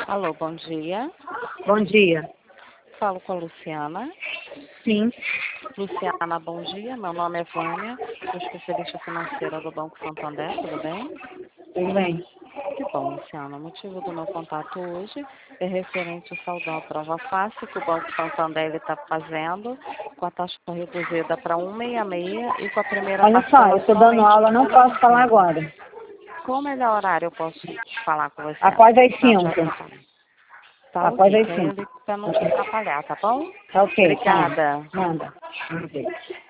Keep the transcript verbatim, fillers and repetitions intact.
Alô, bom dia. Bom dia. Falo com a Luciana. Sim. Luciana, bom dia. Meu nome é Vânia, sou especialista financeira do Banco Santander, tudo bem? Tudo bem. Que bom, Luciana. O motivo do meu contato hoje é referente ao saldão à prova fácil que o Banco Santander está fazendo, com a taxa reduzida para cento e sessenta e seis e com a primeira Olha só, parcela eu estou dando somente aula, de não posso falar noventa. agora. Qual o melhor horário eu posso falar com você? Após as Pra te cinco. atrapalhar. Tá Após ok, as que aí eu cinco. ligo para não te atrapalhar, tá bom? Tá ok, tá. Obrigada. Manda. Vamos ver.